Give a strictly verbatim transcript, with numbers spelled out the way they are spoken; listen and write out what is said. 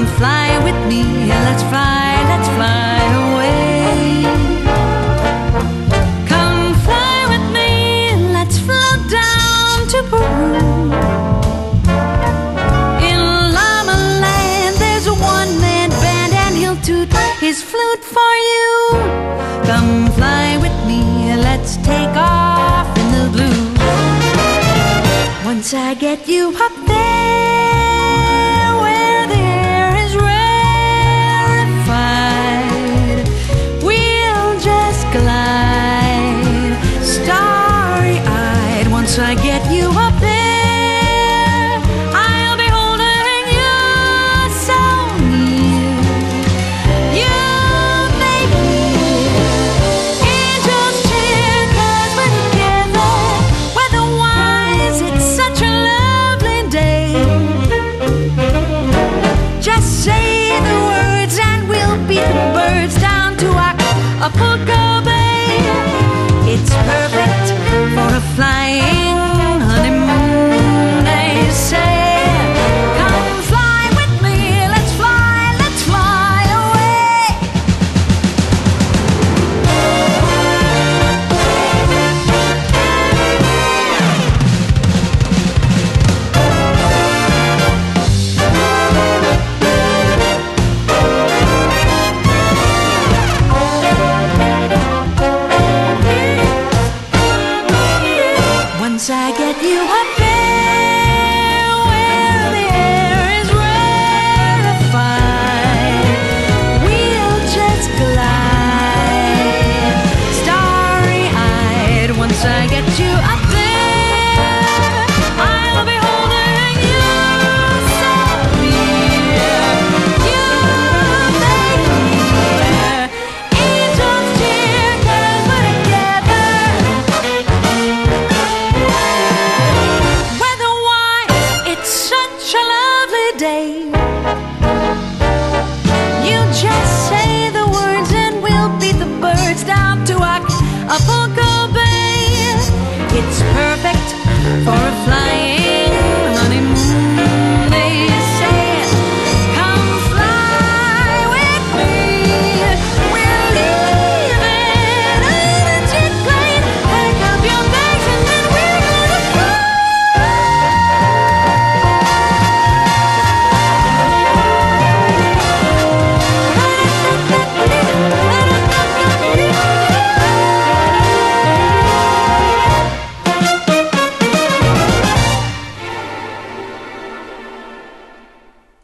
Come fly with me, let's fly, let's fly away. Come fly with me, let's float down to Peru. In Llama Land there's a one-man band, and he'll toot his flute for you. Come fly with me, let's take off in the blue. Once I get you up there where the air is rarefied, we'll just glide starry-eyed. Once I get you up there, I'll be holding you so near. You make me angels cheer, 'cause we're together weather-wise. It's such a lovely day. Just say the words and we'll be